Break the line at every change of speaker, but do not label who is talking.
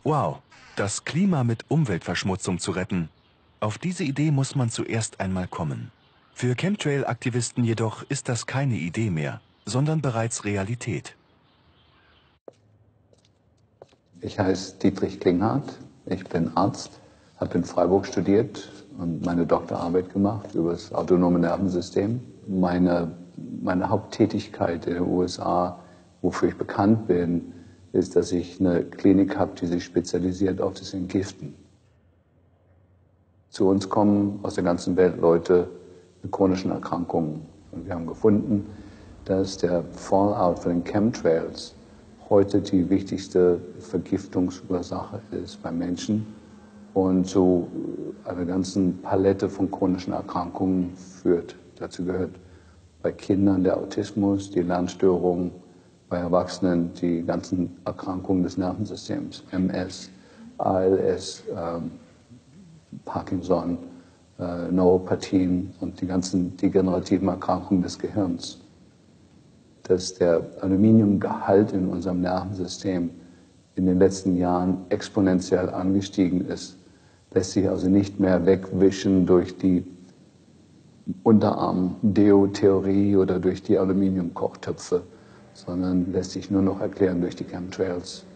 Wow, das Klima mit Umweltverschmutzung zu retten. Auf diese Idee muss man zuerst einmal kommen. Für Chemtrail-Aktivisten jedoch ist das keine Idee mehr, sondern bereits Realität.
Ich heiße Dietrich Klinghardt, ich bin Arzt, habe in Freiburg studiert und meine Doktorarbeit gemacht über das autonome Nervensystem. Meine Haupttätigkeit in den USA, wofür ich bekannt bin, ist, dass ich eine Klinik habe, die sich spezialisiert auf das Entgiften. Zu uns kommen aus der ganzen Welt Leute mit chronischen Erkrankungen. Und wir haben gefunden, dass der Fallout von den Chemtrails heute die wichtigste Vergiftungsursache ist bei Menschen und zu einer ganzen Palette von chronischen Erkrankungen führt. Dazu gehört bei Kindern der Autismus, die Lernstörungen, bei Erwachsenen die ganzen Erkrankungen des Nervensystems, MS, ALS, Parkinson, Neuropathien und die ganzen degenerativen Erkrankungen des Gehirns. Dass der Aluminiumgehalt in unserem Nervensystem in den letzten Jahren exponentiell angestiegen ist, lässt sich also nicht mehr wegwischen durch die Unterarm-Deo-Theorie oder durch die Aluminiumkochtöpfe, sondern lässt sich nur noch erklären durch die Chemtrails.